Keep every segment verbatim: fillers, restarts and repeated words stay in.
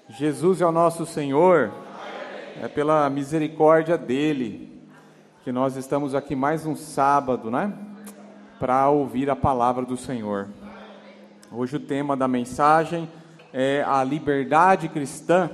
Jesus é o nosso Senhor, é pela misericórdia dEle que nós estamos aqui mais um sábado, né? Para ouvir a palavra do Senhor. Hoje o tema da mensagem é a liberdade cristã.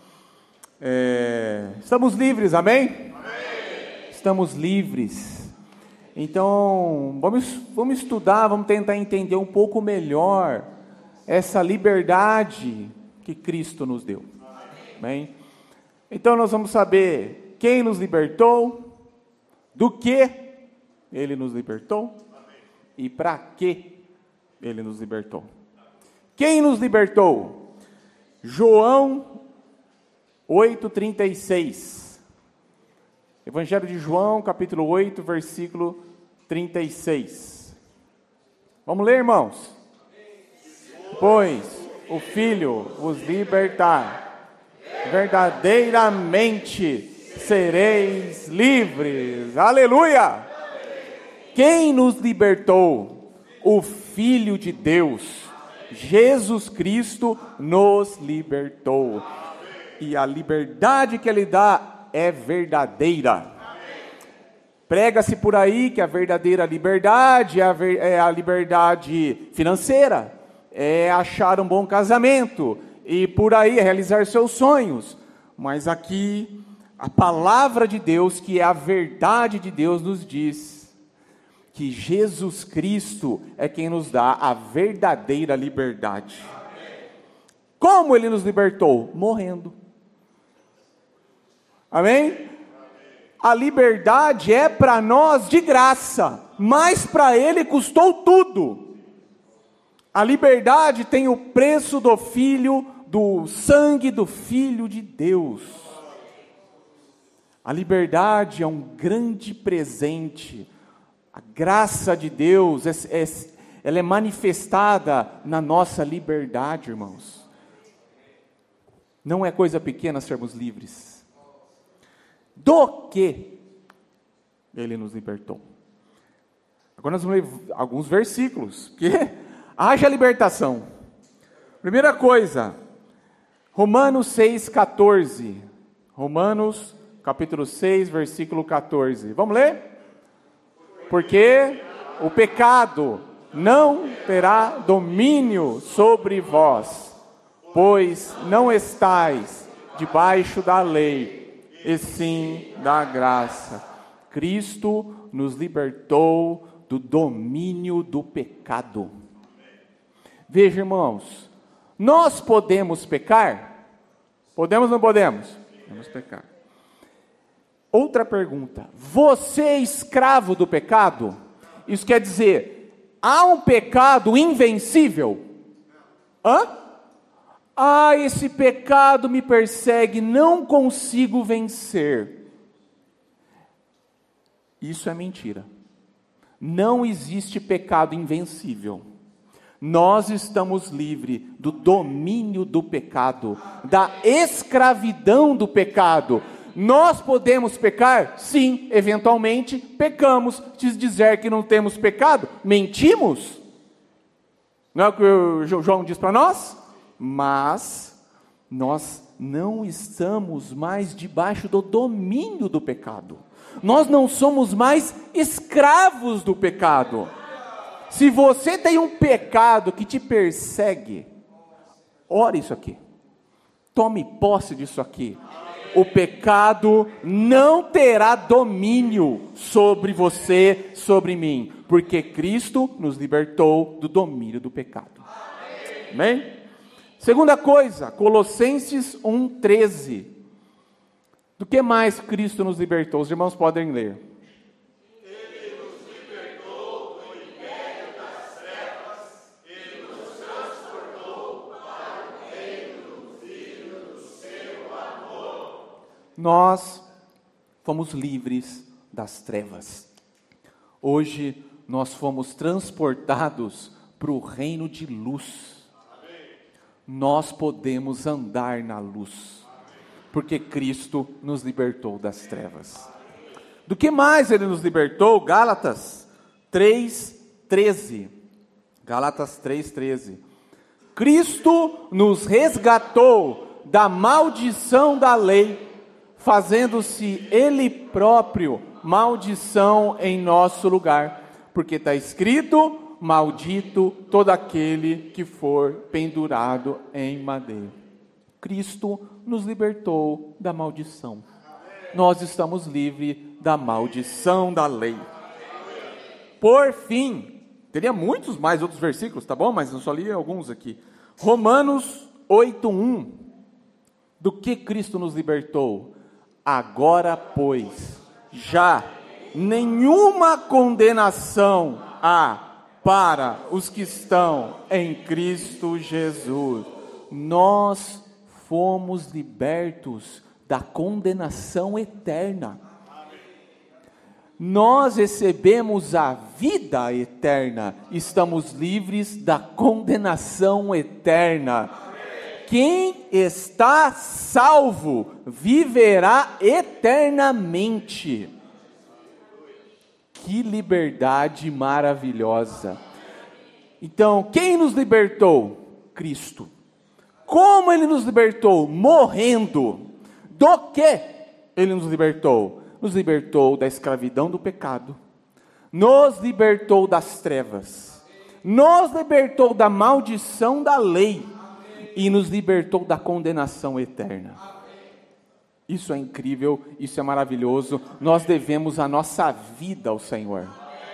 É... Estamos livres, amém? Amém? Estamos livres. Então, vamos, vamos estudar, vamos tentar entender um pouco melhor essa liberdade que Cristo nos deu. Amém? Então nós vamos saber quem nos libertou, do que Ele nos libertou e para que Ele nos libertou. Quem nos libertou? João oito, trinta e seis. Evangelho de João, capítulo oito, versículo trinta e seis. Vamos ler, irmãos? Pois o Filho vos libertar, verdadeiramente sereis livres. Aleluia! Quem nos libertou? O Filho de Deus, Jesus Cristo nos libertou. E a liberdade que Ele dá é verdadeira. Prega-se por aí que a verdadeira liberdade é a, ver, é a liberdade financeira, é achar um bom casamento, e por aí realizar seus sonhos. Mas aqui, a palavra de Deus, que é a verdade de Deus, nos diz que Jesus Cristo é quem nos dá a verdadeira liberdade. Como Ele nos libertou? Morrendo. Amém? A liberdade é para nós de graça, mas para Ele custou tudo. A liberdade tem o preço do Filho, do sangue do Filho de Deus. A liberdade é um grande presente. A graça de Deus, é, é, ela é manifestada na nossa liberdade, irmãos. Não é coisa pequena sermos livres. Do que Ele nos libertou? Agora nós vamos ler alguns versículos, porque haja libertação. Primeira coisa, Romanos seis, quatorze. Romanos, capítulo seis, versículo quatorze. Vamos ler? Porque o pecado não terá domínio sobre vós, pois não estáis debaixo da lei, e sim da graça. Cristo nos libertou do domínio do pecado. Veja, irmãos, nós podemos pecar? Podemos ou não podemos? Podemos pecar. Outra pergunta, você é escravo do pecado? Isso quer dizer, há um pecado invencível? Hã? Ah, esse pecado me persegue, não consigo vencer. Isso é mentira. Não existe pecado invencível. Nós estamos livres do domínio do pecado, da escravidão do pecado. Nós podemos pecar? Sim, eventualmente pecamos. Se dizer que não temos pecado, mentimos. Não é o que o João diz para nós? Mas nós não estamos mais debaixo do domínio do pecado. Nós não somos mais escravos do pecado. Se você tem um pecado que te persegue, ore isso aqui. Tome posse disso aqui. O pecado não terá domínio sobre você, sobre mim, porque Cristo nos libertou do domínio do pecado. Amém? Segunda coisa, Colossenses um, treze. Do que mais Cristo nos libertou? Os irmãos podem ler. Ele nos libertou do império das trevas e nos transportou para o reino do Filho do seu amor. Nós fomos livres das trevas. Hoje nós fomos transportados para o reino de luz. Nós podemos andar na luz, porque Cristo nos libertou das trevas. Do que mais Ele nos libertou? Gálatas três, treze. Gálatas três, treze. Cristo nos resgatou da maldição da lei, fazendo-se Ele próprio maldição em nosso lugar. Porque está escrito, maldito todo aquele que for pendurado em madeira. Cristo nos libertou da maldição. Nós estamos livres da maldição da lei. Por fim, teria muitos mais outros versículos, tá bom? Mas eu só li alguns aqui. Romanos oito, um. Do que Cristo nos libertou? Agora, pois, já nenhuma condenação há para os que estão em Cristo Jesus. Nós fomos libertos da condenação eterna. Nós recebemos a vida eterna, estamos livres da condenação eterna. Quem está salvo viverá eternamente. Que liberdade maravilhosa! Então, quem nos libertou? Cristo. Como Ele nos libertou? Morrendo. Do que Ele nos libertou? Nos libertou da escravidão do pecado, nos libertou das trevas, nos libertou da maldição da lei e nos libertou da condenação eterna. Isso é incrível, isso é maravilhoso. Nós devemos a nossa vida ao Senhor.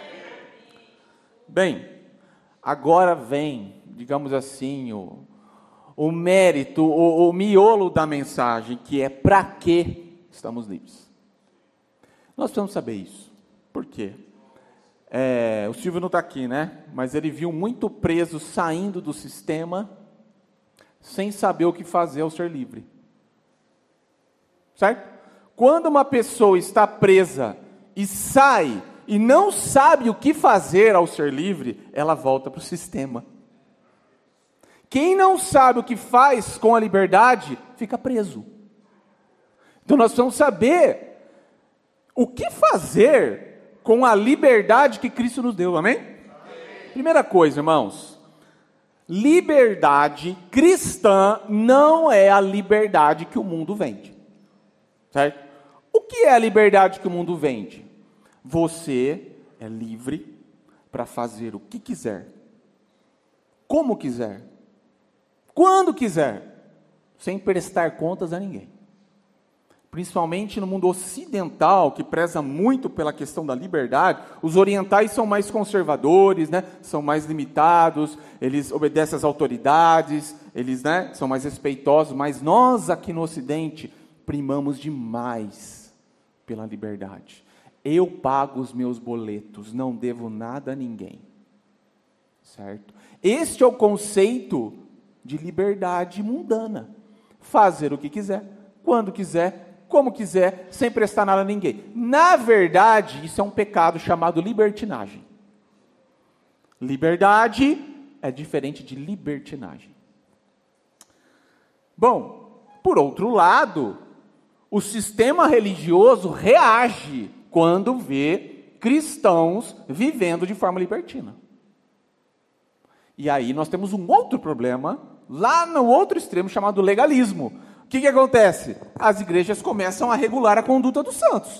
Bem, agora vem, digamos assim, o, o mérito, o, o miolo da mensagem, que é para que estamos livres. Nós precisamos saber isso. Por quê? É, o Silvio não está aqui, né? Mas ele viu muito preso saindo do sistema, sem saber o que fazer ao ser livre. Certo? Quando uma pessoa está presa e sai e não sabe o que fazer ao ser livre, ela volta para o sistema. Quem não sabe o que faz com a liberdade, fica preso. Então nós precisamos saber o que fazer com a liberdade que Cristo nos deu, amém? Amém. Primeira coisa, irmãos, liberdade cristã não é a liberdade que o mundo vende, certo? O que é a liberdade que o mundo vende? Você é livre para fazer o que quiser, como quiser, quando quiser, sem prestar contas a ninguém. Principalmente no mundo ocidental, que preza muito pela questão da liberdade, os orientais são mais conservadores, né? São mais limitados, eles obedecem às autoridades, eles, né, são mais respeitosos, mas nós aqui no Ocidente primamos demais pela liberdade. Eu pago os meus boletos, não devo nada a ninguém. Certo? Este é o conceito de liberdade mundana. Fazer o que quiser, quando quiser, como quiser, sem prestar nada a ninguém. Na verdade, isso é um pecado chamado libertinagem. Liberdade é diferente de libertinagem. Bom, por outro lado, o sistema religioso reage quando vê cristãos vivendo de forma libertina. E aí nós temos um outro problema, lá no outro extremo, chamado legalismo. O que que acontece? As igrejas começam a regular a conduta dos santos.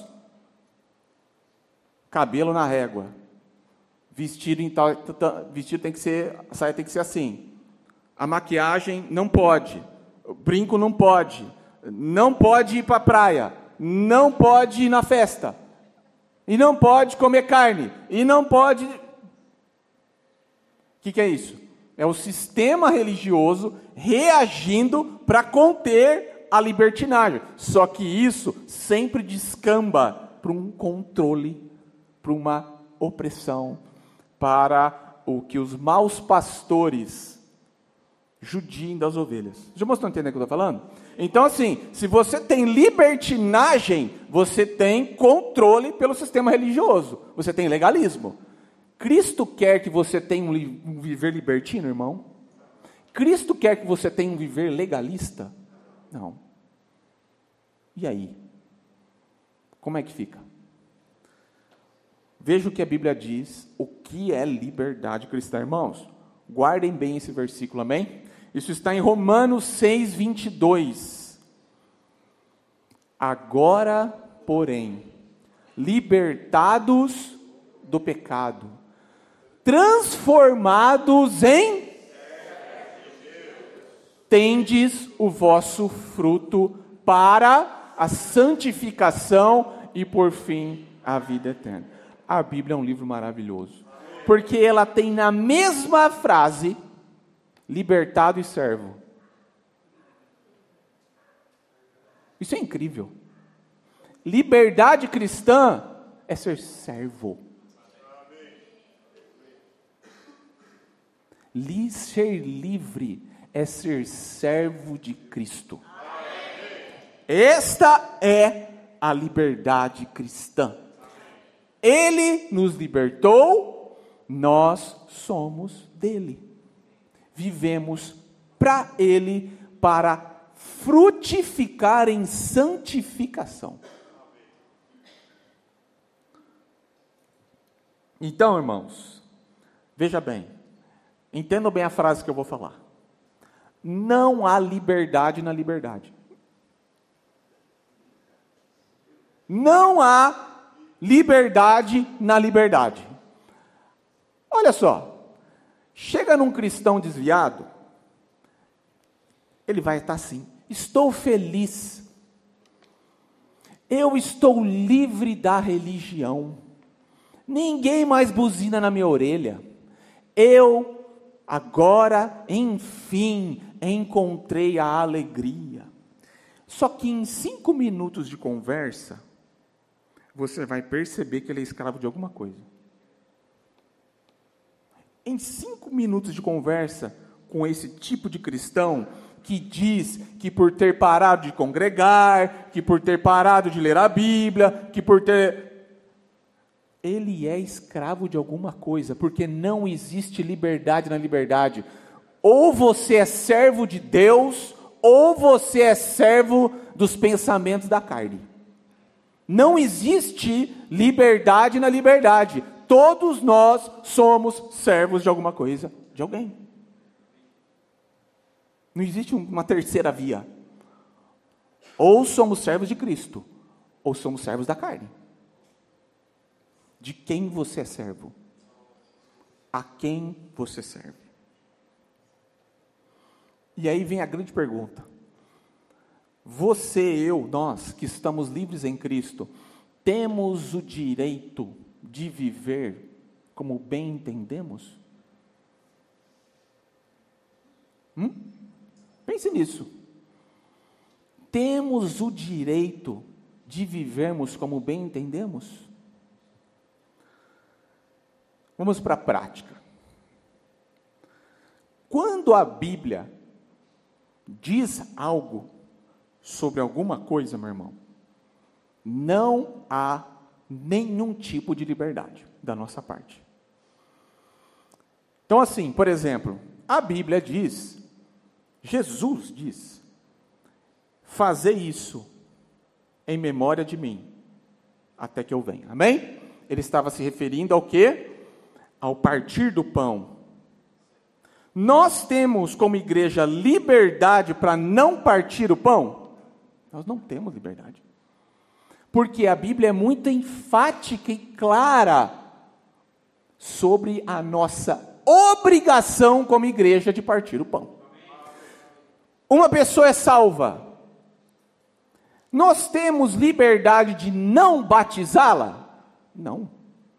Cabelo na régua. Vestido em tal, vestido tem que ser, a saia tem que ser assim. A maquiagem não pode. O brinco não pode. Não pode ir para a praia. Não pode ir na festa. E não pode comer carne. E não pode... O que que é isso? É o sistema religioso reagindo para conter a libertinagem. Só que isso sempre descamba para um controle, para uma opressão, para o que os maus pastores judiem das ovelhas. Já mostrou entender o que eu estou falando? Então, assim, se você tem libertinagem, você tem controle pelo sistema religioso. Você tem legalismo. Cristo quer que você tenha um, li- um viver libertino, irmão? Cristo quer que você tenha um viver legalista? Não. E aí? Como é que fica? Veja o que a Bíblia diz, o que é liberdade cristã, irmãos. Guardem bem esse versículo, amém? Isso está em Romanos seis, vinte e dois. Agora, porém, libertados do pecado, transformados em, tendes o vosso fruto para a santificação e, por fim, a vida eterna. A Bíblia é um livro maravilhoso, porque ela tem na mesma frase, libertado e servo. Isso é incrível. Liberdade cristã é ser servo. Li- ser livre é ser servo de Cristo. Esta é a liberdade cristã. Ele nos libertou, nós somos dele. Vivemos para ele, para frutificar em santificação. Então, irmãos, veja bem, entendam bem a frase que eu vou falar. Não há liberdade na liberdade. Não há liberdade na liberdade. Olha só, chega num cristão desviado, ele vai estar assim: estou feliz, eu estou livre da religião, ninguém mais buzina na minha orelha, eu agora, enfim, encontrei a alegria. Só que em cinco minutos de conversa, você vai perceber que ele é escravo de alguma coisa. Em cinco minutos de conversa com esse tipo de cristão, que diz que por ter parado de congregar, que por ter parado de ler a Bíblia, que por ter... ele é escravo de alguma coisa, porque não existe liberdade na liberdade. Ou você é servo de Deus, ou você é servo dos pensamentos da carne. Não existe liberdade na liberdade. Todos nós somos servos de alguma coisa, de alguém. Não existe uma terceira via. Ou somos servos de Cristo, ou somos servos da carne. De quem você é servo? A quem você serve? E aí vem a grande pergunta. Você, eu, nós, que estamos livres em Cristo, temos o direito de viver como bem entendemos? Hum? Pense nisso. Temos o direito de vivermos como bem entendemos? Vamos para a prática. Quando a Bíblia diz algo sobre alguma coisa, meu irmão, não há nenhum tipo de liberdade da nossa parte. Então, assim, por exemplo, a Bíblia diz, Jesus diz, fazer isso em memória de mim, até que eu venha. Amém? Ele estava se referindo ao quê? Ao partir do pão. Nós temos como igreja liberdade para não partir o pão? Nós não temos liberdade. Porque a Bíblia é muito enfática e clara sobre a nossa obrigação como igreja de partir o pão. Uma pessoa é salva. Nós temos liberdade de não batizá-la? Não.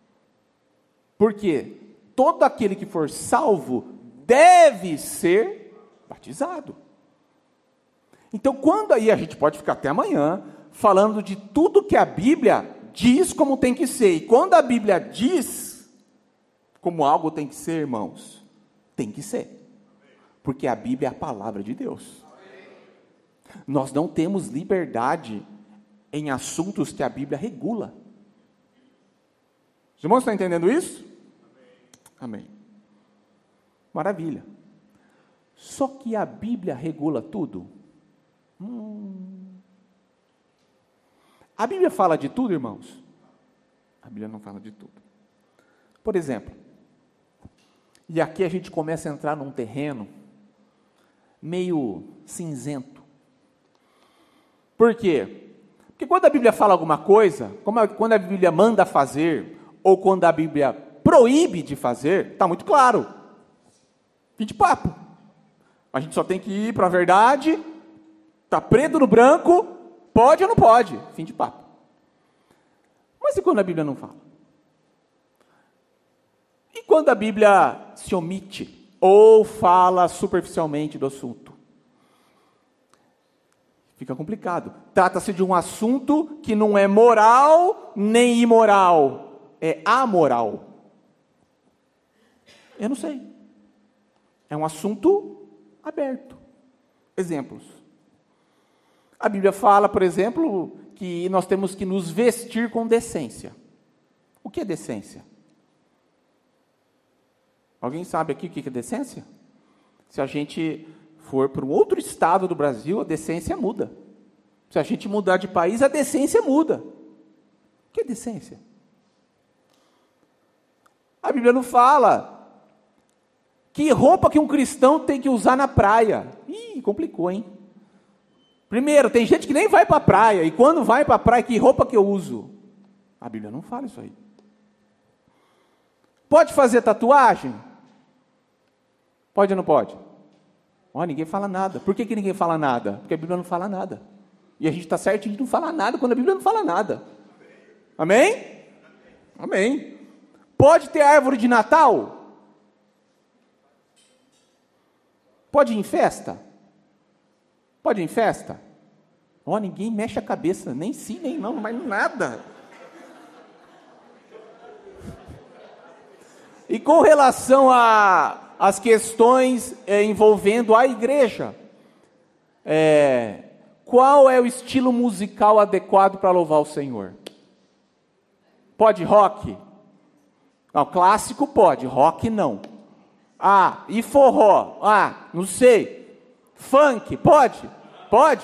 Porque todo aquele que for salvo deve ser batizado. Então, quando aí a gente pode ficar até amanhã falando de tudo que a Bíblia diz como tem que ser. E quando a Bíblia diz como algo tem que ser, irmãos, tem que ser. Porque a Bíblia é a palavra de Deus. Nós não temos liberdade em assuntos que a Bíblia regula. Os irmãos estão entendendo isso? Amém. Amém. Maravilha. Só que a Bíblia regula tudo? Hum. A Bíblia fala de tudo, irmãos? A Bíblia não fala de tudo. Por exemplo, e aqui a gente começa a entrar num terreno meio cinzento. Por quê? Porque quando a Bíblia fala alguma coisa, como a, quando a Bíblia manda fazer, ou quando a Bíblia proíbe de fazer, está muito claro. Fim de papo. A gente só tem que ir para a verdade, está preto no branco, pode ou não pode, fim de papo. Mas e quando a Bíblia não fala? E quando a Bíblia se omite, ou fala superficialmente do assunto? Fica complicado. Trata-se de um assunto que não é moral nem imoral, é amoral. Eu não sei. É um assunto aberto. Exemplos. A Bíblia fala, por exemplo, que nós temos que nos vestir com decência. O que é decência? Alguém sabe aqui o que é decência? Se a gente for para um outro estado do Brasil, a decência muda. Se a gente mudar de país, a decência muda. O que é decência? A Bíblia não fala que roupa que um cristão tem que usar na praia. Ih, complicou, hein? Primeiro, tem gente que nem vai para a praia, e quando vai para a praia, que roupa que eu uso? A Bíblia não fala isso aí. Pode fazer tatuagem? Pode ou não pode? Ó, ninguém fala nada. Por que, que ninguém fala nada? Porque a Bíblia não fala nada. E a gente está certo de não falar nada quando a Bíblia não fala nada. Amém? Amém. Pode ter árvore de Natal? Pode ir em festa? Pode ir em festa? Ó, ninguém mexe a cabeça, nem sim, nem não, mas nada. E com relação às questões é, envolvendo a igreja, é, qual é o estilo musical adequado para louvar o Senhor? Pode rock? Não, clássico pode, rock não. Ah, e forró? Ah, não sei. Funk, pode? Pode?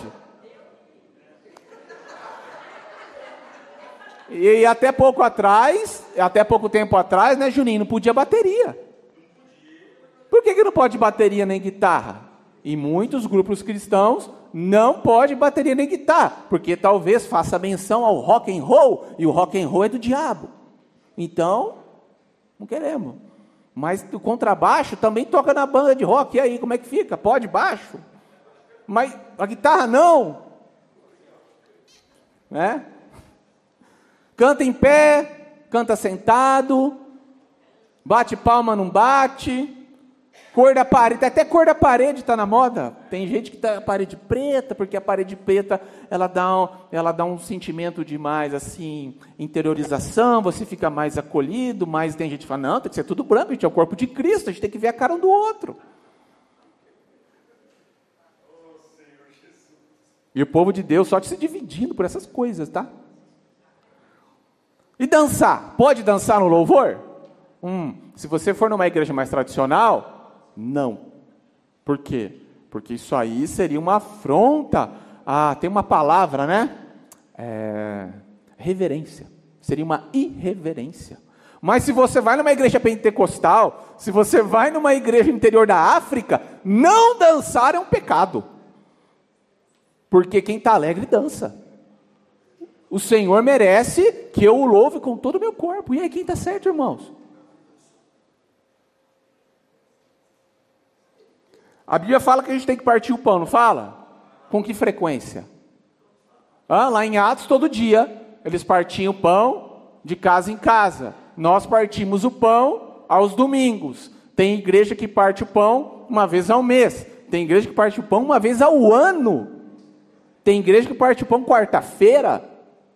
E até pouco atrás, até pouco tempo atrás, né, Juninho, não podia bateria. Por que que não pode bateria nem guitarra? E muitos grupos cristãos não pode bateria nem guitarra, porque talvez faça menção ao rock and roll, e o rock and roll é do diabo. Então, não queremos. Mas o contrabaixo também toca na banda de rock, e aí, como é que fica? Pode baixo? Mas a guitarra não. Né? Canta em pé, canta sentado, bate palma, não bate, cor da parede, até cor da parede está na moda. Tem gente que está a parede preta, porque a parede preta, ela dá, um, ela dá um sentimento de mais, assim, interiorização, você fica mais acolhido, mas tem gente que fala, não, tem que ser tudo branco, a gente é o corpo de Cristo, a gente tem que ver a cara um do outro. E o povo de Deus só se dividindo por essas coisas, tá? E dançar? Pode dançar no louvor? Hum, se você for numa igreja mais tradicional, não. Por quê? Porque isso aí seria uma afronta. Ah, tem uma palavra, né? É, reverência. Seria uma irreverência. Mas se você vai numa igreja pentecostal, se você vai numa igreja interior da África, não dançar é um pecado. Porque quem está alegre dança. O Senhor merece que eu o louve com todo o meu corpo. E aí, quem está certo, irmãos? A Bíblia fala que a gente tem que partir o pão, não fala? Com que frequência? Ah, lá em Atos, todo dia, eles partiam o pão de casa em casa. Nós partimos o pão aos domingos. Tem igreja que parte o pão uma vez ao mês. Tem igreja que parte o pão uma vez ao ano. Tem igreja que parte o pão quarta-feira.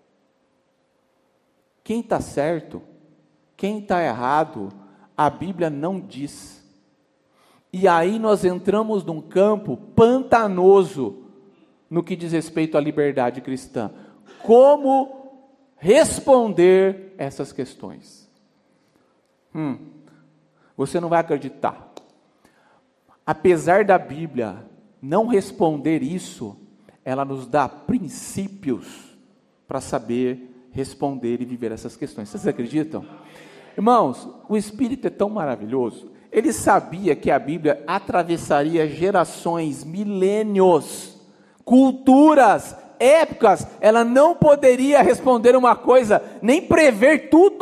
Quem está certo, quem está errado, a Bíblia não diz. E aí nós entramos num campo pantanoso no que diz respeito à liberdade cristã. Como responder essas questões? Hum, você não vai acreditar. Apesar da Bíblia não responder isso, ela nos dá princípios para saber responder e viver essas questões. Vocês acreditam? Irmãos, o Espírito é tão maravilhoso. ele sabia que a Bíblia atravessaria gerações, milênios, culturas, épocas. Ela não poderia responder uma coisa, nem prever tudo.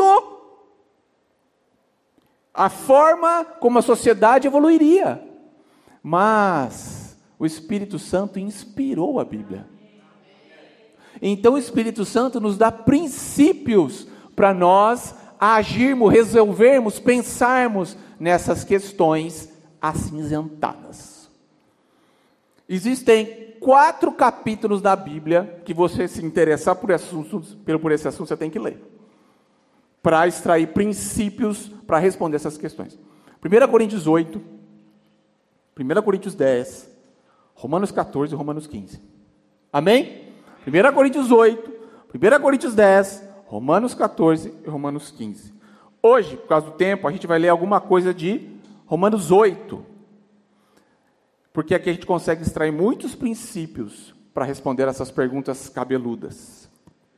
A forma como a sociedade evoluiria. Mas o Espírito Santo inspirou a Bíblia. Então o Espírito Santo nos dá princípios para nós agirmos, resolvermos, pensarmos nessas questões acinzentadas. Existem quatro capítulos da Bíblia que você se interessar por, assuntos, por esse assunto, você tem que ler, para extrair princípios para responder essas questões. primeira Coríntios oito, primeira Coríntios dez, Romanos catorze e Romanos quinze. Amém? primeira Coríntios oito, primeira Coríntios dez, Romanos catorze e Romanos quinze. Hoje, por causa do tempo, a gente vai ler alguma coisa de Romanos oito. Porque aqui a gente consegue extrair muitos princípios para responder essas perguntas cabeludas.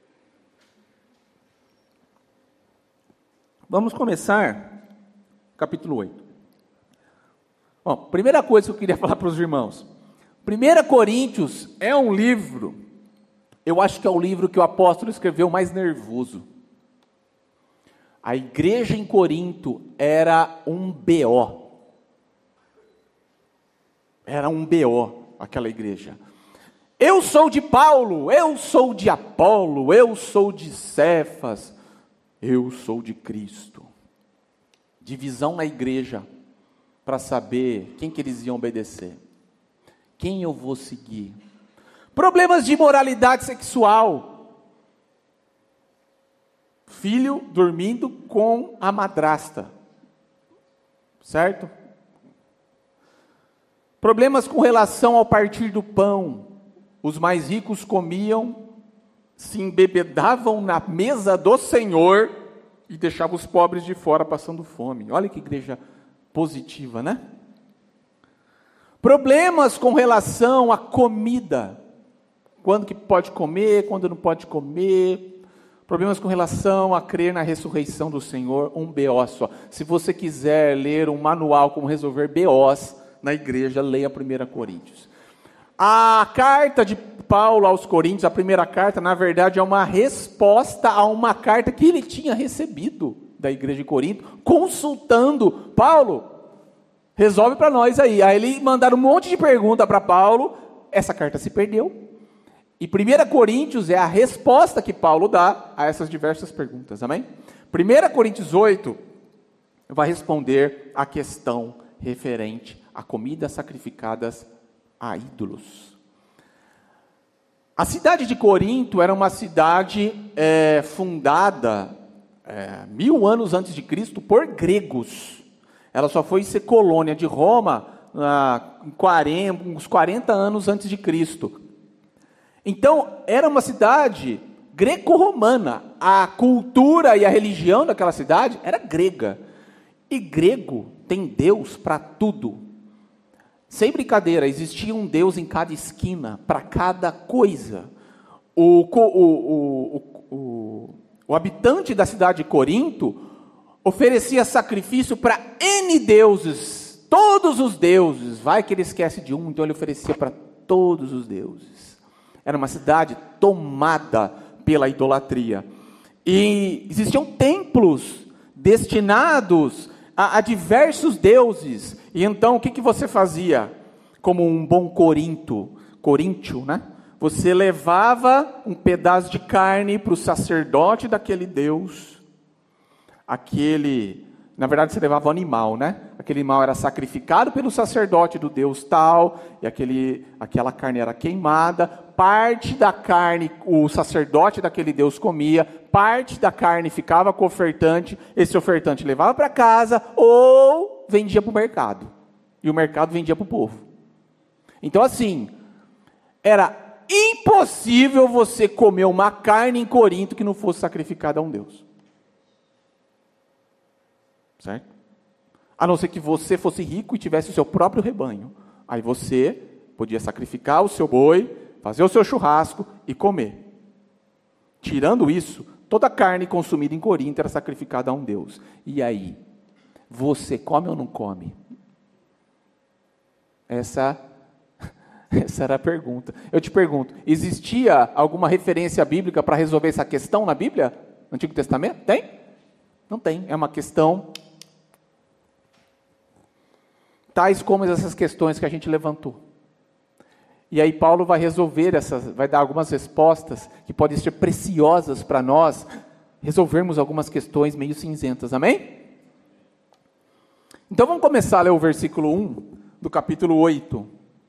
Vamos começar capítulo oito. Bom, primeira coisa que eu queria falar para os irmãos. primeira Coríntios é um livro, eu acho que é o livro que o apóstolo escreveu mais nervoso. A igreja em Corinto era um B O. Era um B O, aquela igreja. Eu sou de Paulo, eu sou de Apolo, eu sou de Cefas, eu sou de Cristo. Divisão na igreja, para saber quem que eles iam obedecer. Quem eu vou seguir. Problemas de imoralidade sexual. Filho dormindo com a madrasta. Certo? Problemas com relação ao partir do pão. Os mais ricos comiam, se embebedavam na mesa do Senhor e deixavam os pobres de fora passando fome. Olha que igreja positiva, né? Problemas com relação à comida. Quando que pode comer, quando não pode comer. Problemas com relação a crer na ressurreição do Senhor, um B O só. Se você quiser ler um manual como resolver B Os na igreja, leia primeira Coríntios. A carta de Paulo aos Coríntios, a primeira carta, na verdade, é uma resposta a uma carta que ele tinha recebido da igreja de Corinto, consultando Paulo. Resolve para nós aí. Aí ele mandaram um monte de pergunta para Paulo, essa carta se perdeu. E primeira Coríntios é a resposta que Paulo dá a essas diversas perguntas, amém? primeira Coríntios oito vai responder a questão referente a comidas sacrificadas a ídolos. A cidade de Corinto era uma cidade é, fundada é, mil anos antes de Cristo por gregos. Ela só foi ser colônia de Roma ah, quarenta, uns quarenta anos antes de Cristo. Então, era uma cidade greco-romana. A cultura e a religião daquela cidade era grega. E grego tem Deus para tudo. Sem brincadeira, existia um Deus em cada esquina, para cada coisa. O, o, o, o, o habitante da cidade de Corinto oferecia sacrifício para N deuses, todos os deuses. Vai que ele esquece de um, então ele oferecia para todos os deuses. Era uma cidade tomada pela idolatria. E existiam templos destinados a, a diversos deuses. E então, o que, que você fazia? Como um bom corinto, coríntio, né? Você levava um pedaço de carne para o sacerdote daquele deus. Aquele, na verdade, você levava o animal, né? Aquele animal era sacrificado pelo sacerdote do deus tal, e aquele, aquela carne era queimada. Parte da carne o sacerdote daquele deus comia, parte da carne ficava com o ofertante, esse ofertante levava para casa ou vendia para o mercado. E o mercado vendia para o povo. Então assim, era impossível você comer uma carne em Corinto que não fosse sacrificada a um deus. Certo? A não ser que você fosse rico e tivesse o seu próprio rebanho. Aí você podia sacrificar o seu boi, fazer o seu churrasco e comer. Tirando isso, toda a carne consumida em Corinto era sacrificada a um deus. E aí? Você come ou não come? Essa, essa era a pergunta. Eu te pergunto, existia alguma referência bíblica para resolver essa questão na Bíblia? No Antigo Testamento? Tem? Não tem. É uma questão... tais como essas questões que a gente levantou. E aí Paulo vai resolver essas, vai dar algumas respostas que podem ser preciosas para nós resolvermos algumas questões meio cinzentas, amém? Então vamos começar a ler o versículo um do capítulo oito.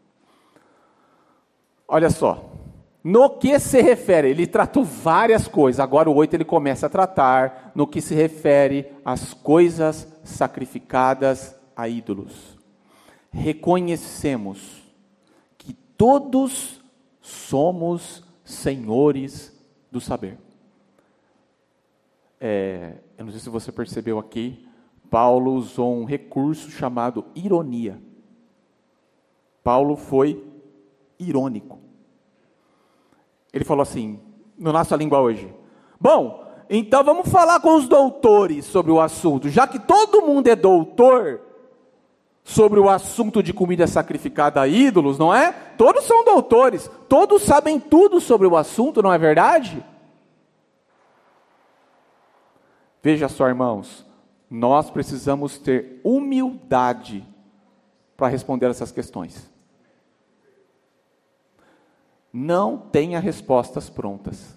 Olha só, no que se refere, ele tratou várias coisas, agora o oito ele começa a tratar no que se refere às coisas sacrificadas a ídolos. Reconhecemos que todos somos senhores do saber. É, eu não sei se você percebeu aqui, Paulo usou um recurso chamado ironia. Paulo foi irônico. Ele falou assim, na nossa língua hoje: bom, então vamos falar com os doutores sobre o assunto, já que todo mundo é doutor sobre o assunto de comida sacrificada a ídolos, não é? Todos são doutores, todos sabem tudo sobre o assunto, não é verdade? Veja só, irmãos, nós precisamos ter humildade para responder essas questões. Não tenha respostas prontas,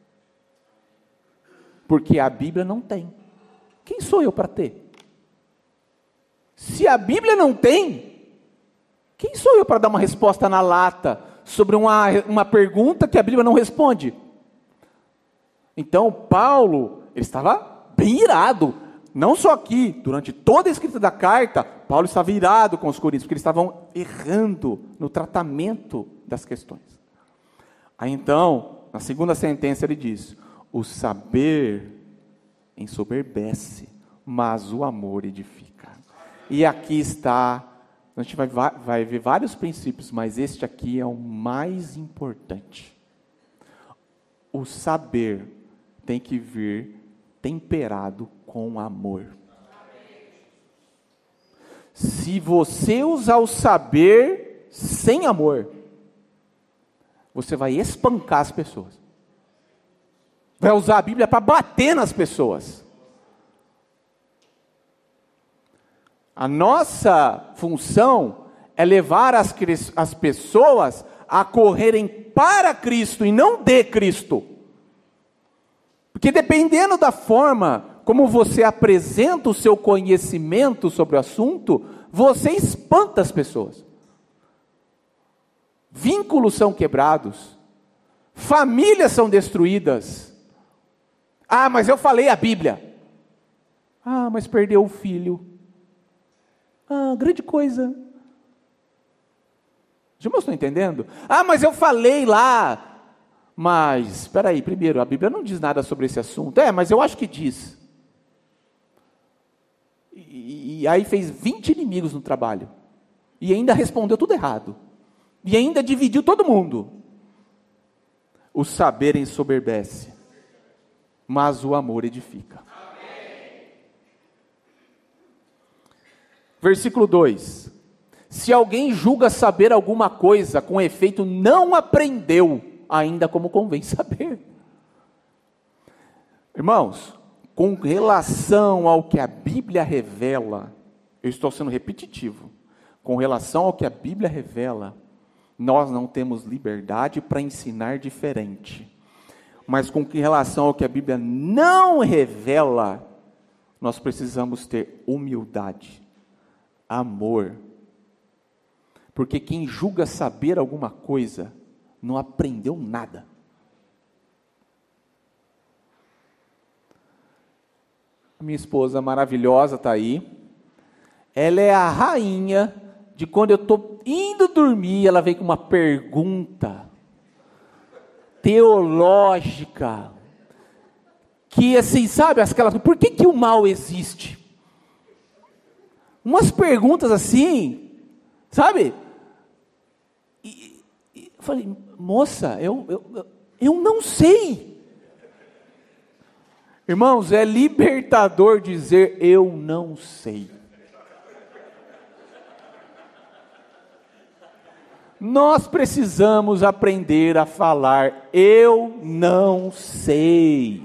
porque a Bíblia não tem. Quem sou eu para ter? Se a Bíblia não tem, quem sou eu para dar uma resposta na lata sobre uma, uma pergunta que a Bíblia não responde? Então, Paulo, ele estava bem irado, não só aqui, durante toda a escrita da carta, Paulo estava irado com os coríntios, porque eles estavam errando no tratamento das questões. Aí então, na segunda sentença ele diz: o saber ensoberbece, mas o amor edifica. E aqui está, a gente vai, vai ver vários princípios, mas este aqui é o mais importante. O saber tem que vir temperado com amor. Se você usar o saber sem amor, você vai espancar as pessoas. Vai usar a Bíblia para bater nas pessoas. A nossa função é levar as, as pessoas a correrem para Cristo e não de Cristo. Porque dependendo da forma como você apresenta o seu conhecimento sobre o assunto, você espanta as pessoas. Vínculos são quebrados, famílias são destruídas. Ah, mas eu falei a Bíblia. Ah, mas perdeu o filho. Ah, grande coisa. Os irmãos estão entendendo? Ah, mas eu falei lá. Mas, espera aí, primeiro, a Bíblia não diz nada sobre esse assunto. É, mas eu acho que diz. E, e aí fez vinte inimigos no trabalho. E ainda respondeu tudo errado. E ainda dividiu todo mundo. O saber ensoberbece, mas o amor edifica. Versículo dois. Se alguém julga saber alguma coisa, com efeito não aprendeu ainda como convém saber. Irmãos, com relação ao que a Bíblia revela, eu estou sendo repetitivo, com relação ao que a Bíblia revela, nós não temos liberdade para ensinar diferente. Mas com relação ao que a Bíblia não revela, nós precisamos ter humildade, amor. Porque quem julga saber alguma coisa, não aprendeu nada. A minha esposa maravilhosa está aí. Ela é a rainha de quando eu estou indo dormir, ela vem com uma pergunta teológica, que assim, sabe, aquelas, por que que o mal existe? Umas perguntas assim, sabe? E, e eu falei, moça, eu, eu, eu não sei. Irmãos, é libertador dizer eu não sei. Nós precisamos aprender a falar eu não sei.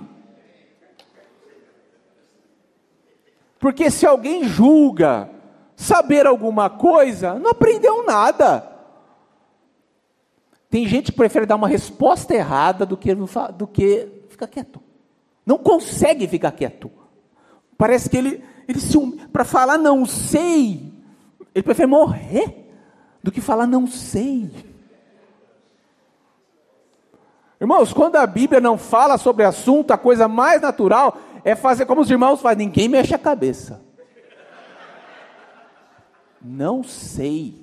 Porque se alguém julga saber alguma coisa, não aprendeu nada. Tem gente que prefere dar uma resposta errada do que, do que ficar quieto. Não consegue ficar quieto. Parece que ele, ele se para falar não sei, ele prefere morrer do que falar não sei. Irmãos, quando a Bíblia não fala sobre assunto, a coisa mais natural é fazer como os irmãos fazem, ninguém mexe a cabeça. Não sei.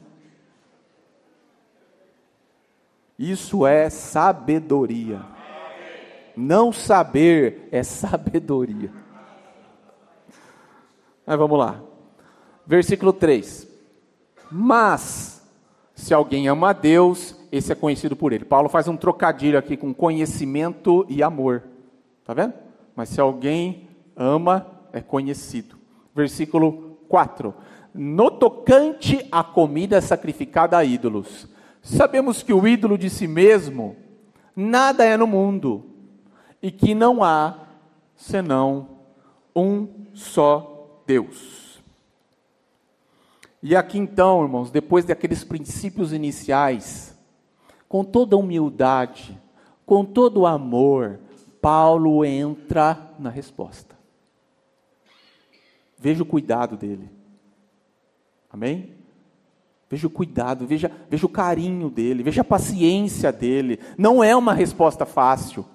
Isso é sabedoria. Não saber é sabedoria. Mas vamos lá. Versículo três. Mas, se alguém ama a Deus, esse é conhecido por ele. Paulo faz um trocadilho aqui com conhecimento e amor. Está vendo? Mas se alguém ama, é conhecido. Versículo quatro. No tocante à comida sacrificada a ídolos, sabemos que o ídolo de si mesmo nada é no mundo, e que não há senão um só Deus. E aqui então, irmãos, depois daqueles princípios iniciais, com toda humildade, com todo o amor, Paulo entra na resposta. Veja o cuidado dele. Amém? Veja o cuidado, veja, veja o carinho dele, veja a paciência dele. Não é uma resposta fácil.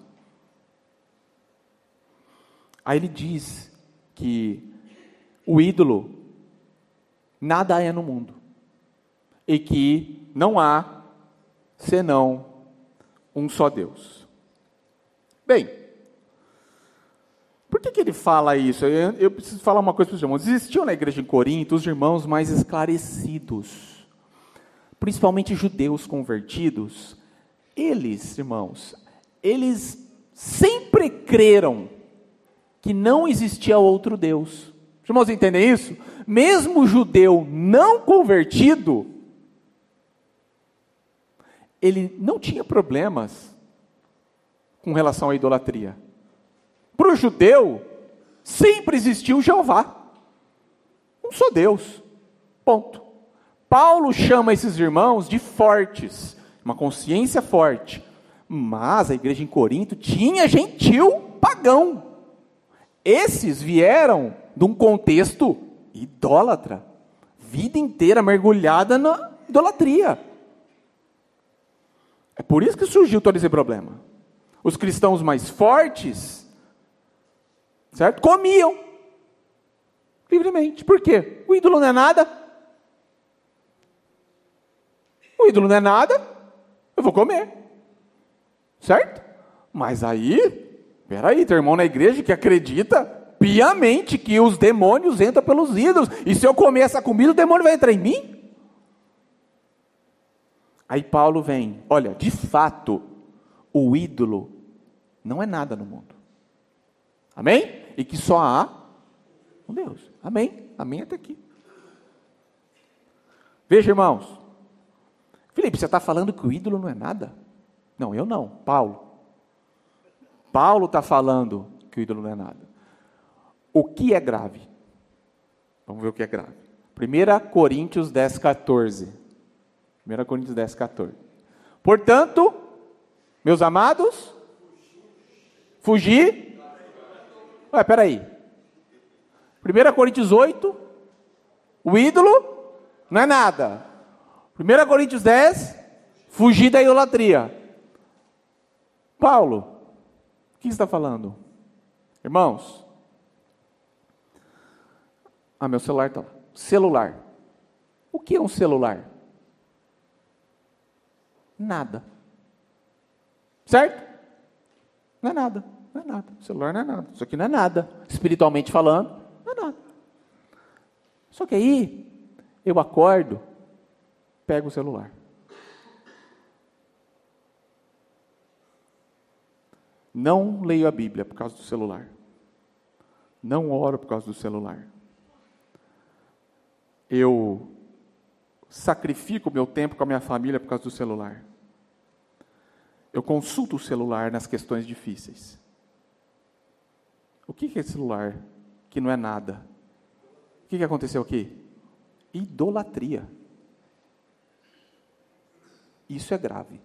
Aí ele diz que o ídolo nada é no mundo, e que não há senão um só Deus. Bem, por que, que ele fala isso? Eu, eu preciso falar uma coisa para os irmãos. Existiam na igreja em Corinto os irmãos mais esclarecidos, principalmente judeus convertidos. Eles, irmãos, eles sempre creram que não existia outro Deus. Os irmãos entendem isso? Mesmo o judeu não convertido, ele não tinha problemas com relação à idolatria. Para o judeu, sempre existiu Jeová. Um só Deus. Ponto. Paulo chama esses irmãos de fortes, uma consciência forte. Mas a igreja em Corinto tinha gentil pagão. Esses vieram de um contexto idólatra, vida inteira mergulhada na idolatria. É por isso que surgiu todo esse problema. Os cristãos mais fortes, certo? Comiam livremente. Por quê? O ídolo não é nada. O ídolo não é nada, eu vou comer. Certo? Mas aí, peraí, tem irmão na igreja que acredita piamente que os demônios entram pelos ídolos. E se eu comer essa comida, o demônio vai entrar em mim? Aí Paulo vem, olha, de fato, o ídolo não é nada no mundo. Amém? E que só há um Deus. Amém? Amém até aqui. Veja, irmãos. Filipe, você está falando que o ídolo não é nada? Não, eu não. Paulo. Paulo está falando que o ídolo não é nada. O que é grave? Vamos ver o que é grave. primeira Coríntios dez, quatorze. primeira Coríntios dez, quatorze. Portanto, meus amados, fugir. Ué, peraí. primeira Coríntios oito, o ídolo não é nada. primeira Coríntios dez, fugir da idolatria. Paulo, o que está falando? Irmãos, ah, meu celular está lá. Celular. O que é um celular? Nada. Certo? Não é nada. Não é nada. O celular não é nada. Isso aqui não é nada. Espiritualmente falando, não é nada. Só que aí, eu acordo, pego o celular. Não leio a Bíblia por causa do celular. Não oro por causa do celular. Eu sacrifico o meu tempo com a minha família por causa do celular. Eu consulto o celular nas questões difíceis. O que é celular que não é nada? O que aconteceu aqui? Idolatria. Isso é grave.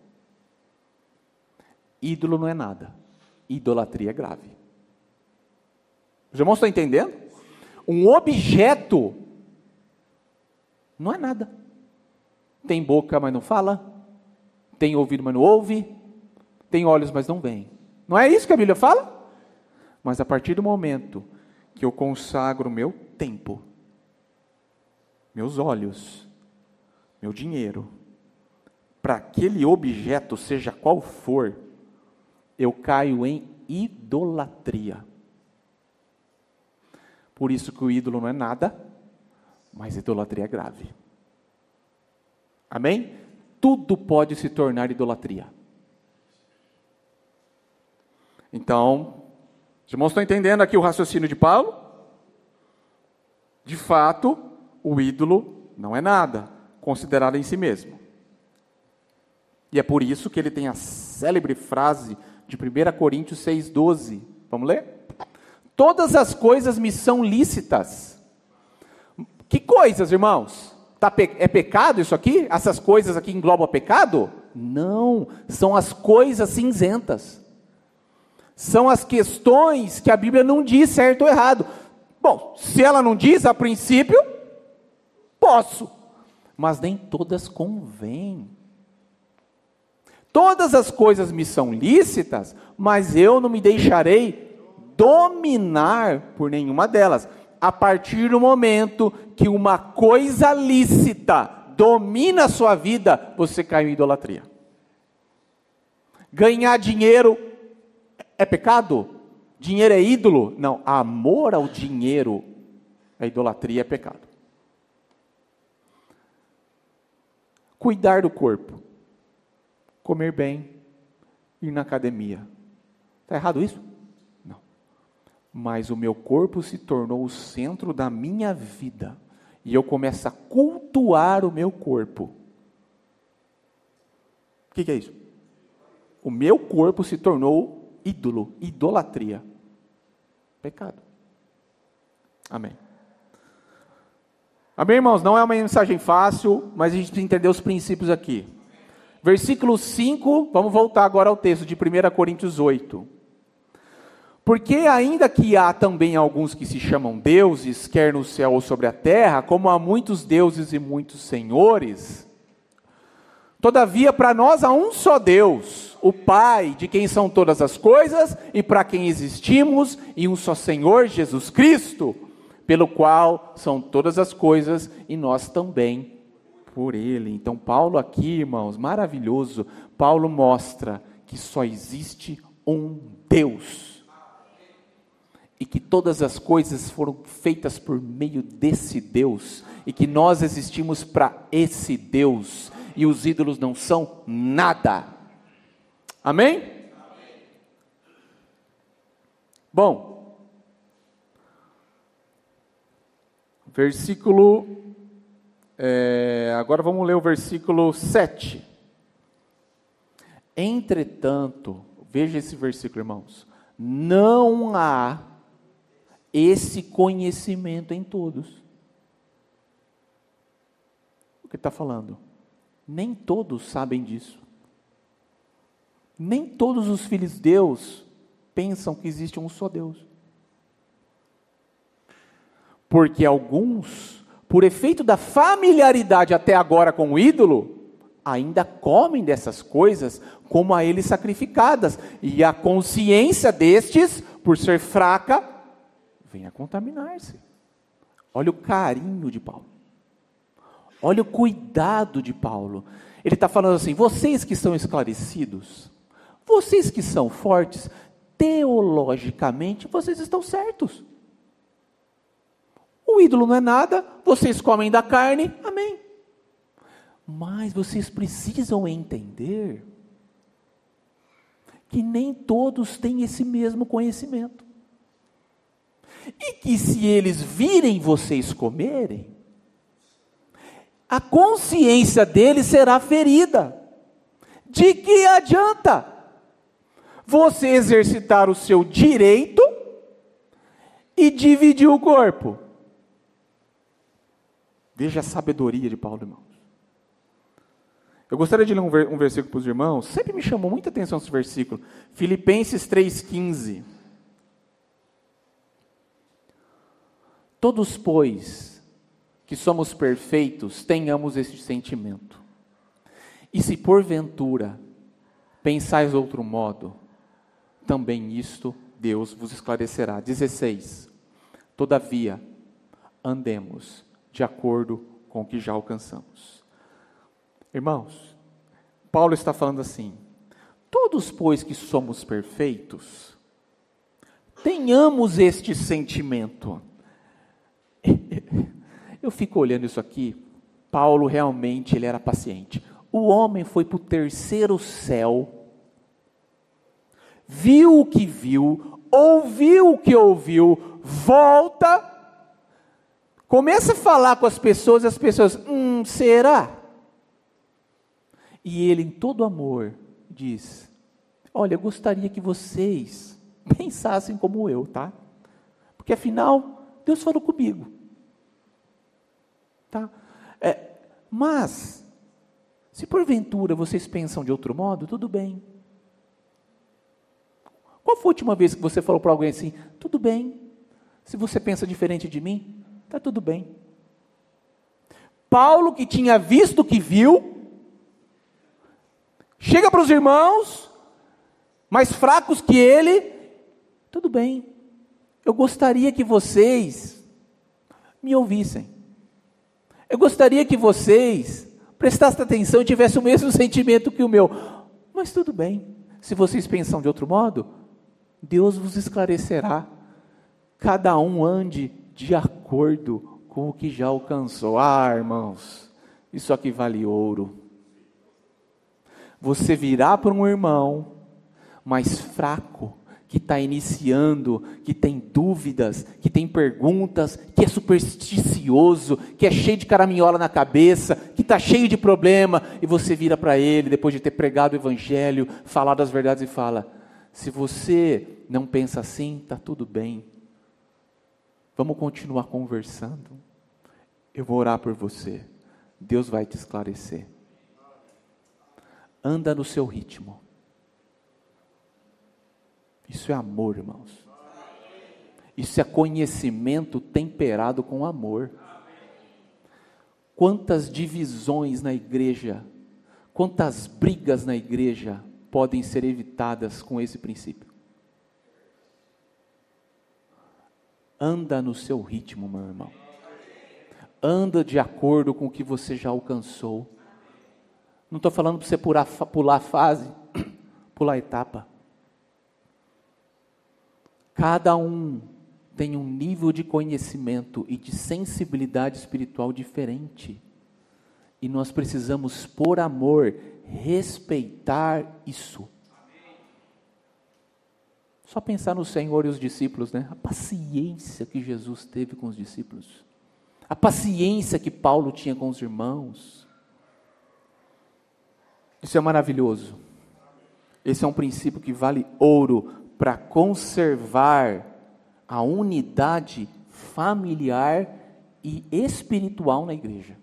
Ídolo não é nada. Idolatria é grave. Os irmãos estão entendendo? Um objeto não é nada. Tem boca, mas não fala. Tem ouvido, mas não ouve. Tem olhos, mas não veem. Não é isso que a Bíblia fala? Mas a partir do momento que eu consagro meu tempo, meus olhos, meu dinheiro, para aquele objeto, seja qual for, eu caio em idolatria. Por isso que o ídolo não é nada, mas idolatria é grave. Amém? Tudo pode se tornar idolatria. Então, os irmãos estão entendendo aqui o raciocínio de Paulo? De fato, o ídolo não é nada, considerado em si mesmo. E é por isso que ele tem a célebre frase de primeira Coríntios seis, doze. Vamos ler? Todas as coisas me são lícitas. Que coisas, irmãos? Tá pe- é pecado isso aqui? Essas coisas aqui englobam pecado? Não, são as coisas cinzentas. São as questões que a Bíblia não diz certo ou errado. Bom, se ela não diz, a princípio, posso. Mas nem todas convêm. Todas as coisas me são lícitas, mas eu não me deixarei dominar por nenhuma delas. A partir do momento que uma coisa lícita domina a sua vida, você cai em idolatria. Ganhar dinheiro é pecado? Dinheiro é ídolo? Não, amor ao dinheiro é idolatria, é pecado. Cuidar do corpo, comer bem, ir na academia. Está errado isso? Não. Mas o meu corpo se tornou o centro da minha vida, e eu começo a cultuar o meu corpo. O que, que é isso? O meu corpo se tornou ídolo, idolatria, pecado. Amém. Amém, irmãos? Não é uma mensagem fácil, mas a gente precisa entender os princípios aqui. Versículo cinco, vamos voltar agora ao texto de primeira Coríntios oito. Porque ainda que há também alguns que se chamam deuses, quer no céu ou sobre a terra, como há muitos deuses e muitos senhores, todavia para nós há um só Deus, o Pai, de quem são todas as coisas e para quem existimos, e um só Senhor, Jesus Cristo, pelo qual são todas as coisas e nós também por Ele. Então Paulo aqui, irmãos, maravilhoso, Paulo mostra que só existe um Deus. E que todas as coisas foram feitas por meio desse Deus, e que nós existimos para esse Deus, e os ídolos não são nada. Amém? Amém. Bom, versículo, é, agora vamos ler o versículo sete. Entretanto, veja esse versículo, irmãos, não há esse conhecimento em todos. O que está falando? Nem todos sabem disso. Nem todos os filhos de Deus pensam que existe um só Deus. Porque alguns, por efeito da familiaridade até agora com o ídolo, ainda comem dessas coisas como a eles sacrificadas. E a consciência destes, por ser fraca, vem a contaminar-se. Olha o carinho de Paulo. Olha o cuidado de Paulo. Ele está falando assim, vocês que são esclarecidos, vocês que são fortes, teologicamente, vocês estão certos. O ídolo não é nada, vocês comem da carne, amém. Mas vocês precisam entender que nem todos têm esse mesmo conhecimento. E que se eles virem vocês comerem, a consciência deles será ferida. De que adianta você exercitar o seu direito e dividir o corpo? Veja a sabedoria de Paulo, irmãos. Eu gostaria de ler um, ver, um versículo para os irmãos, sempre me chamou muita atenção esse versículo, Filipenses três, quinze. Todos, pois, que somos perfeitos, tenhamos este sentimento. E se porventura pensais outro modo, também isto Deus vos esclarecerá. dezesseis. Todavia, andemos de acordo com o que já alcançamos. Irmãos, Paulo está falando assim: todos, pois, que somos perfeitos, tenhamos este sentimento. Eu fico olhando isso aqui, Paulo realmente ele era paciente. O homem foi para o terceiro céu, viu o que viu, ouviu o que ouviu, volta, começa a falar com as pessoas, e as pessoas, hum, será? E ele, em todo amor, diz: olha, eu gostaria que vocês pensassem como eu, tá? Porque afinal, Deus falou comigo. Tá? É, mas, se porventura vocês pensam de outro modo, tudo bem. Qual foi a última vez que você falou para alguém assim, tudo bem, se você pensa diferente de mim, está tudo bem. Paulo, que tinha visto o que viu, chega para os irmãos, mais fracos que ele, tudo bem, eu gostaria que vocês me ouvissem. Eu gostaria que vocês prestassem atenção e tivessem o mesmo sentimento que o meu. Mas tudo bem, se vocês pensam de outro modo, Deus vos esclarecerá. Cada um ande de acordo com o que já alcançou. Ah, irmãos, isso aqui vale ouro. Você virá para um irmão mais fraco, que está iniciando, que tem dúvidas, que tem perguntas, que é supersticioso, que é cheio de caraminhola na cabeça, que está cheio de problema, e você vira para ele, depois de ter pregado o evangelho, falado as verdades e fala, se você não pensa assim, está tudo bem, vamos continuar conversando, eu vou orar por você, Deus vai te esclarecer. Anda no seu ritmo. Isso é amor, irmãos. Isso é conhecimento temperado com amor. Quantas divisões na igreja, quantas brigas na igreja podem ser evitadas com esse princípio? Anda no seu ritmo, meu irmão. Anda de acordo com o que você já alcançou. Não estou falando para você pular, pular fase, pular etapa. Cada um tem um nível de conhecimento e de sensibilidade espiritual diferente. E nós precisamos, por amor, respeitar isso. Só pensar no Senhor e os discípulos, né? A paciência que Jesus teve com os discípulos. A paciência que Paulo tinha com os irmãos. Isso é maravilhoso. Esse é um princípio que vale ouro para conservar a unidade familiar e espiritual na igreja.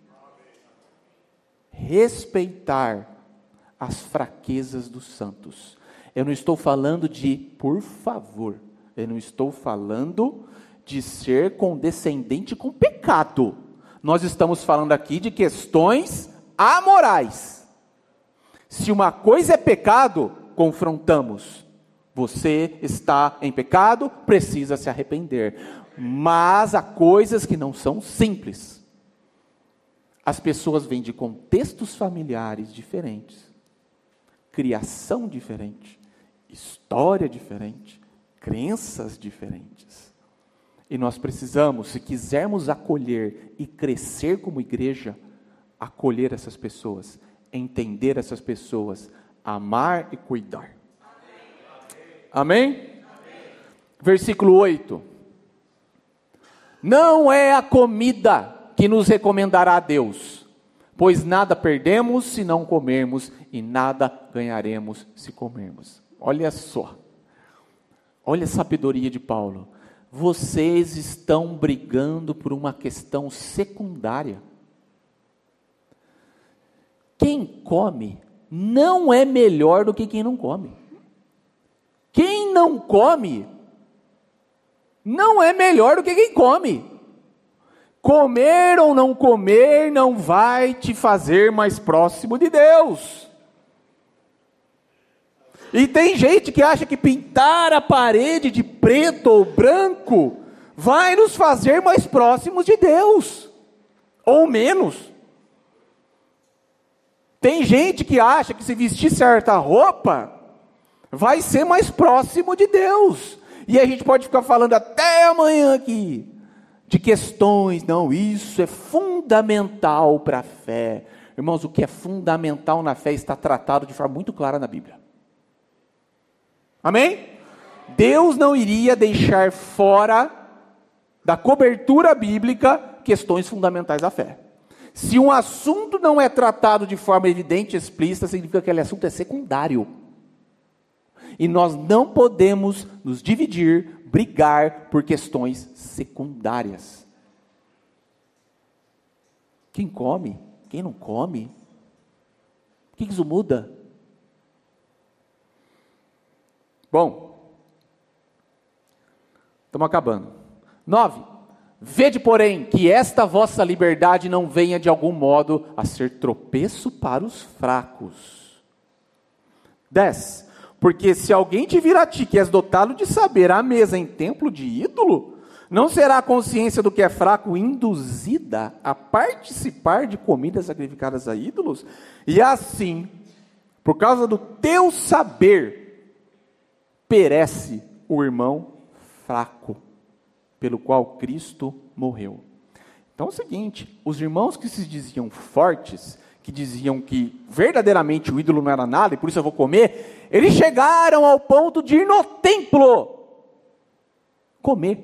Respeitar as fraquezas dos santos. Eu não estou falando de, por favor, eu não estou falando de ser condescendente com pecado. Nós estamos falando aqui de questões amorais. Se uma coisa é pecado, confrontamos. Você está em pecado, precisa se arrepender. Mas há coisas que não são simples. As pessoas vêm de contextos familiares diferentes, criação diferente, história diferente, crenças diferentes. E nós precisamos, se quisermos acolher e crescer como igreja, acolher essas pessoas, entender essas pessoas, amar e cuidar. Amém? Amém? Versículo oito. Não é a comida que nos recomendará a Deus, pois nada perdemos se não comermos e nada ganharemos se comermos. Olha só, olha a sabedoria de Paulo. Vocês estão brigando por uma questão secundária. Quem come não é melhor do que quem não come. Quem não come não é melhor do que quem come. Comer ou não comer não vai te fazer mais próximo de Deus. E tem gente que acha que pintar a parede de preto ou branco vai nos fazer mais próximos de Deus, ou menos. Tem gente que acha que se vestir certa roupa vai ser mais próximo de Deus. E a gente pode ficar falando até amanhã aqui de questões. Não, isso é fundamental para a fé. Irmãos, o que é fundamental na fé está tratado de forma muito clara na Bíblia. Amém? Deus não iria deixar fora da cobertura bíblica questões fundamentais da fé. Se um assunto não é tratado de forma evidente e explícita, significa que aquele assunto é secundário. E nós não podemos nos dividir, brigar por questões secundárias. Quem come, quem não come, o que isso muda? Bom, estamos acabando. Nove. Vede, porém, que esta vossa liberdade não venha de algum modo a ser tropeço para os fracos. Dez. Porque se alguém te vir a ti, que és dotado de saber, à mesa em templo de ídolo, não será a consciência do que é fraco induzida a participar de comidas sacrificadas a ídolos? E assim, por causa do teu saber, perece o irmão fraco, pelo qual Cristo morreu. Então é o seguinte, os irmãos que se diziam fortes, que diziam que verdadeiramente o ídolo não era nada, e por isso eu vou comer, eles chegaram ao ponto de ir no templo comer.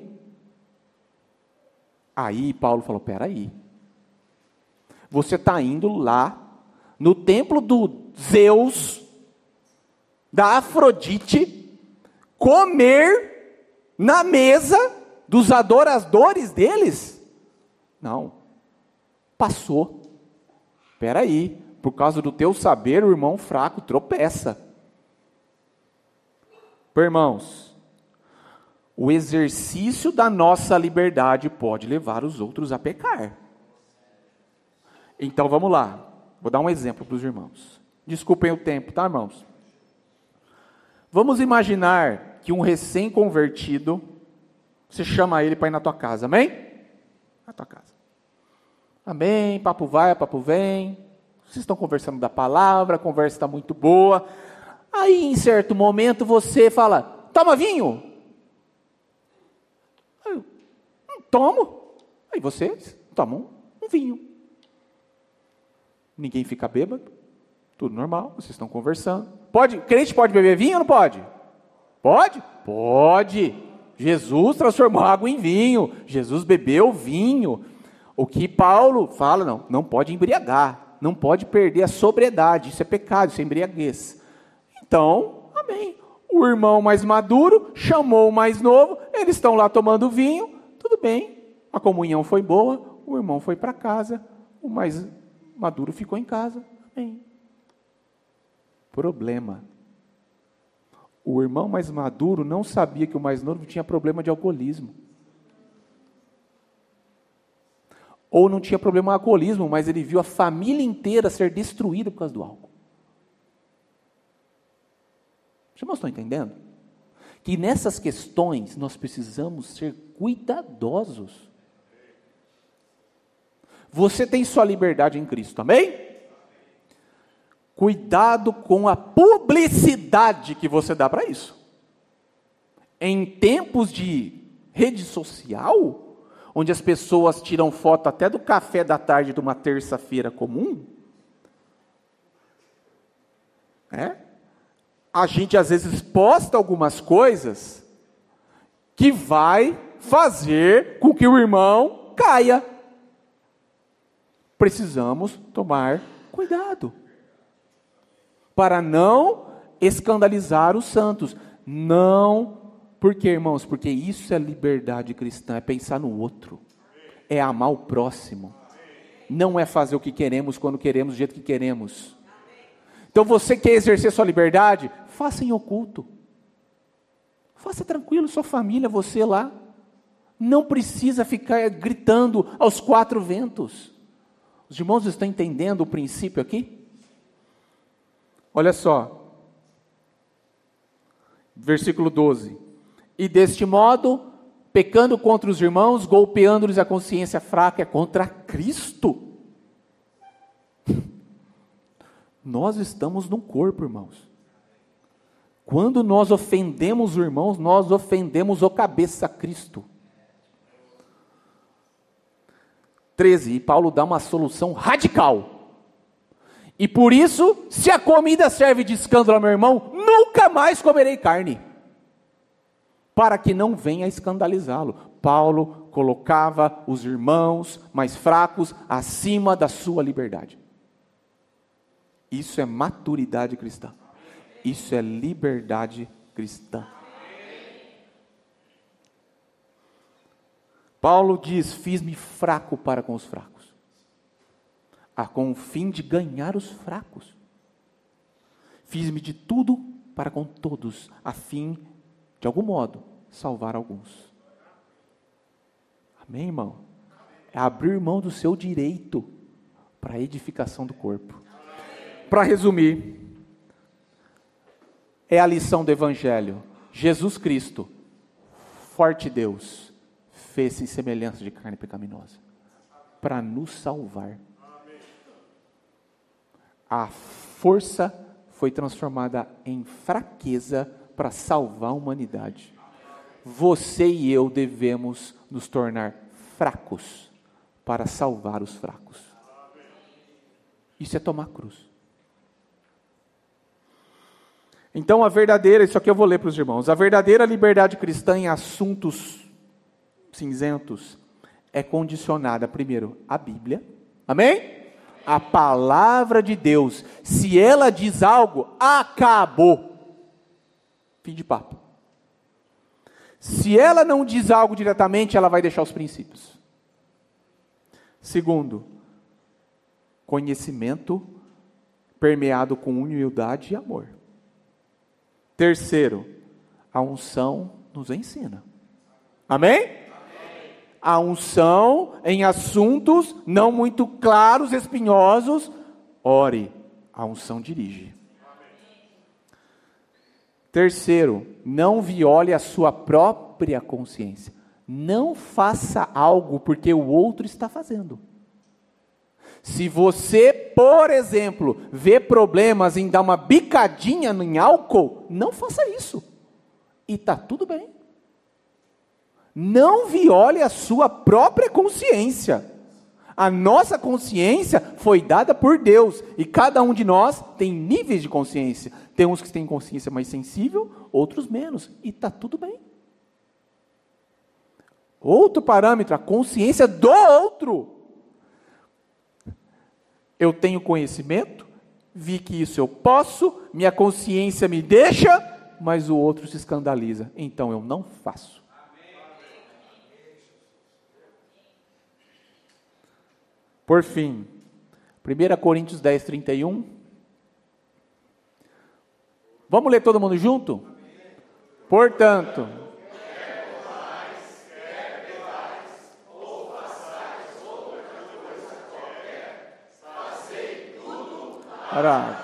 Aí Paulo falou, peraí, você está indo lá, no templo do Zeus, da Afrodite, comer na mesa dos adoradores deles? Não, passou. Espera aí, por causa do teu saber, o irmão fraco tropeça. Irmãos, o exercício da nossa liberdade pode levar os outros a pecar. Então vamos lá, vou dar um exemplo para os irmãos. Desculpem o tempo, tá, irmãos? Vamos imaginar que um recém-convertido, você chama ele para ir na tua casa, amém? Na tua casa. Amém, papo vai, papo vem. Vocês estão conversando da palavra, a conversa está muito boa. Aí, em certo momento, você fala, toma vinho. Aí eu, hum, tomo. Aí vocês tomam um vinho. Ninguém fica bêbado, tudo normal, vocês estão conversando. Pode, crente pode beber vinho ou não pode? Pode? Pode. Jesus transformou água em vinho. Jesus bebeu vinho. O que Paulo fala, não, não pode embriagar, não pode perder a sobriedade, isso é pecado, isso é embriaguez. Então, amém. O irmão mais maduro chamou o mais novo, eles estão lá tomando vinho, tudo bem, a comunhão foi boa, o irmão foi para casa, o mais maduro ficou em casa, amém. Problema. O irmão mais maduro não sabia que o mais novo tinha problema de alcoolismo. Ou não tinha problema de alcoolismo, mas ele viu a família inteira ser destruída por causa do álcool. Os irmãos estão entendendo? Que nessas questões nós precisamos ser cuidadosos. Você tem sua liberdade em Cristo, amém? Cuidado com a publicidade que você dá para isso. Em tempos de rede social, onde as pessoas tiram foto até do café da tarde de uma terça-feira comum, é? A gente às vezes posta algumas coisas que vai fazer com que o irmão caia. Precisamos tomar cuidado para não escandalizar os santos. Não, por quê, irmãos? Porque isso é liberdade cristã, é pensar no outro, é amar o próximo, não é fazer o que queremos, quando queremos, do jeito que queremos. Então você quer exercer sua liberdade? Faça em oculto, faça tranquilo, sua família, você lá, não precisa ficar gritando aos quatro ventos. Os irmãos estão entendendo o princípio aqui? Olha só, versículo doze. E deste modo, pecando contra os irmãos, golpeando-lhes a consciência fraca, é contra Cristo. Nós estamos no corpo, irmãos. Quando nós ofendemos os irmãos, nós ofendemos o cabeça, Cristo. treze, e Paulo dá uma solução radical. E por isso, se a comida serve de escândalo ao meu irmão, nunca mais comerei carne, para que não venha a escandalizá-lo. Paulo colocava os irmãos mais fracos acima da sua liberdade. Isso é maturidade cristã. Isso é liberdade cristã. Paulo diz, fiz-me fraco para com os fracos, ah, com o fim de ganhar os fracos. Fiz-me de tudo para com todos, a fim, de algum modo, salvar alguns. Amém, irmão? É abrir mão do seu direito para a edificação do corpo. Para resumir, é a lição do Evangelho. Jesus Cristo, forte Deus, fez-se em semelhança de carne pecaminosa, para nos salvar. A força foi transformada em fraqueza para salvar a humanidade. Você e eu devemos nos tornar fracos para salvar os fracos. Isso é tomar cruz. Então a verdadeira, isso aqui eu vou ler para os irmãos, a verdadeira liberdade cristã em assuntos cinzentos é condicionada primeiro à Bíblia, amém? A palavra de Deus. Se ela diz algo, acabou, fim de papo. Se ela não diz algo diretamente, ela vai deixar os princípios. Segundo, conhecimento permeado com humildade e amor. Terceiro, a unção nos ensina, amém? A unção em assuntos não muito claros, espinhosos, ore, a unção dirige. Terceiro, não viole a sua própria consciência. Não faça algo porque o outro está fazendo. Se você, por exemplo, vê problemas em dar uma bicadinha em álcool, não faça isso. E está tudo bem. Não viole a sua própria consciência. A nossa consciência foi dada por Deus. E cada um de nós tem níveis de consciência. Tem uns que têm consciência mais sensível, outros menos. E está tudo bem. Outro parâmetro, a consciência do outro. Eu tenho conhecimento, vi que isso eu posso, minha consciência me deixa, mas o outro se escandaliza. Então eu não faço. Por fim, primeira Coríntios dez, trinta e um. Vamos ler todo mundo junto? Portanto, ora,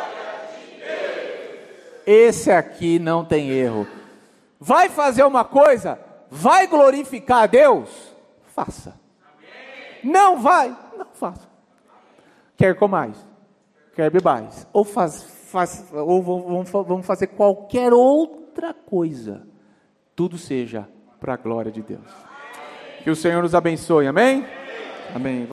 esse aqui não tem erro. Vai fazer uma coisa? Vai glorificar a Deus? Faça. Não vai? Não faça. Quer comais? Quer bebais? Ou, faz, faz, ou vamos, vamos fazer qualquer outra coisa. Tudo seja para a glória de Deus. Que o Senhor nos abençoe. Amém? Amém.